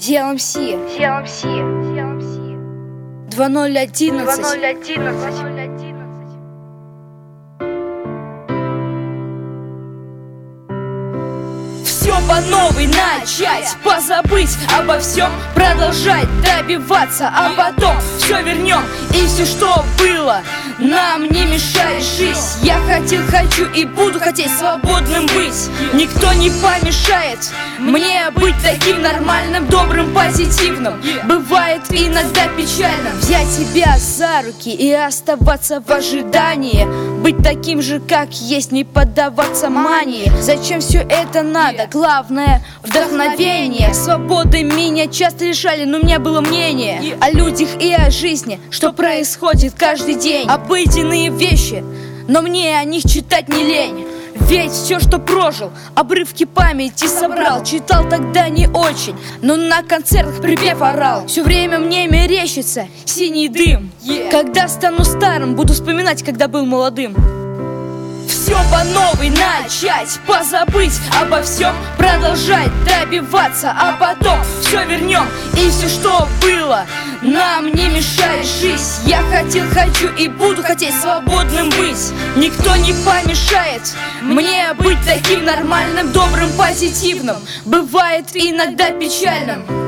DLMC 2011. Все по новой начать, позабыть обо всем, продолжать добиваться, а потом все вернем. И все, что было, нам не мешает жизнь. Я хотел, хочу и буду хотеть свободным быть. Никто не помешает мне быть таким нормальным, добрым, позитивным. Бывает иногда печально взять себя за руки и оставаться в ожидании. Быть таким же, как есть, не поддаваться мании. Зачем все это надо? Главное — вдохновение. Свободы меня часто лишали, но у меня было мнение о людях и о жизни, что происходит каждый день. Обыденные вещи, но мне о них читать не лень. Ведь все, что прожил, обрывки памяти собрал. Читал тогда не очень, но на концертах припев орал. Все время мне мерещится синий дым. Когда стану старым, буду вспоминать, когда был молодым. Все по новой начать, позабыть обо всем, продолжать добиваться, а потом все вернем. И все, что было, нам не мешает жизнь. Я хотел, хочу и буду хотеть свободным быть. Никто не помешает мне быть таким нормальным, добрым, позитивным. Бывает иногда печальным.